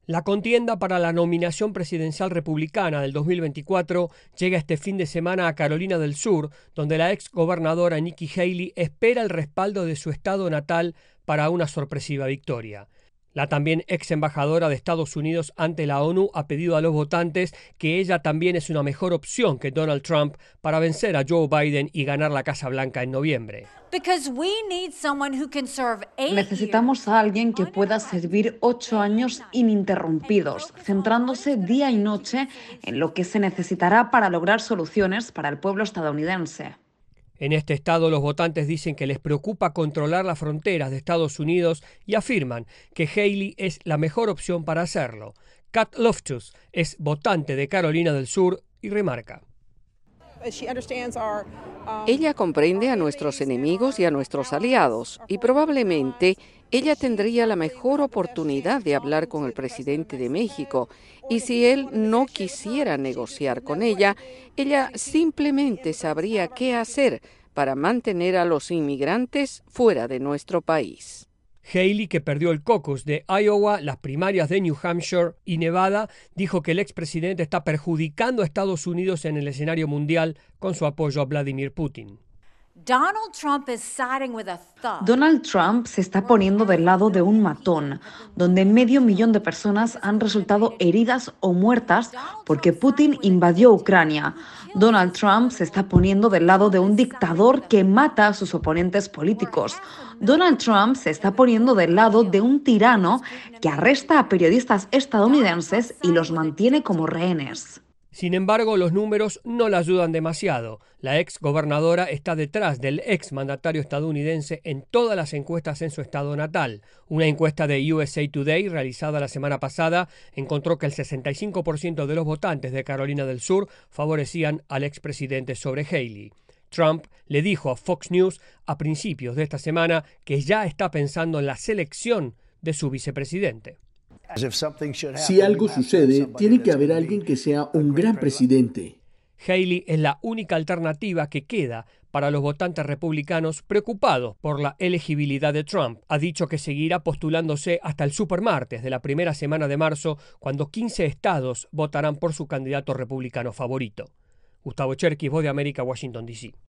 La contienda para la nominación presidencial republicana del 2024 llega este fin de semana a Carolina del Sur, donde la ex gobernadora Nikki Haley espera el respaldo de su estado natal para una sorpresiva victoria. La también ex embajadora de Estados Unidos ante la ONU ha pedido a los votantes que ella también es una mejor opción que Donald Trump para vencer a Joe Biden y ganar la Casa Blanca en noviembre. Necesitamos a alguien que pueda servir 8 años ininterrumpidos, centrándose día y noche en lo que se necesitará para lograr soluciones para el pueblo estadounidense. En este estado, los votantes dicen que les preocupa controlar las fronteras de Estados Unidos y afirman que Haley es la mejor opción para hacerlo. Kat Loftus es votante de Carolina del Sur y remarca: Ella comprende a nuestros enemigos y a nuestros aliados, y probablemente ella tendría la mejor oportunidad de hablar con el presidente de México, y si él no quisiera negociar con ella, ella simplemente sabría qué hacer para mantener a los inmigrantes fuera de nuestro país. Haley, que perdió el caucus de Iowa, las primarias de New Hampshire y Nevada, dijo que el expresidente está perjudicando a Estados Unidos en el escenario mundial con su apoyo a Vladimir Putin. Donald Trump se está poniendo del lado de un matón, donde 500.000 de personas han resultado heridas o muertas porque Putin invadió Ucrania. Donald Trump se está poniendo del lado de un dictador que mata a sus oponentes políticos. Donald Trump se está poniendo del lado de un tirano que arresta a periodistas estadounidenses y los mantiene como rehenes. Sin embargo, los números no la ayudan demasiado. La ex gobernadora está detrás del ex mandatario estadounidense en todas las encuestas en su estado natal. Una encuesta de USA Today realizada la semana pasada encontró que el 65% de los votantes de Carolina del Sur favorecían al expresidente sobre Haley. Trump le dijo a Fox News a principios de esta semana que ya está pensando en la selección de su vicepresidente. Si algo sucede, tiene que haber alguien que sea un gran presidente. Haley es la única alternativa que queda para los votantes republicanos preocupados por la elegibilidad de Trump. Ha dicho que seguirá postulándose hasta el supermartes de la primera semana de marzo, cuando 15 estados votarán por su candidato republicano favorito. Gustavo Cherkis, Voz de América, Washington, D.C.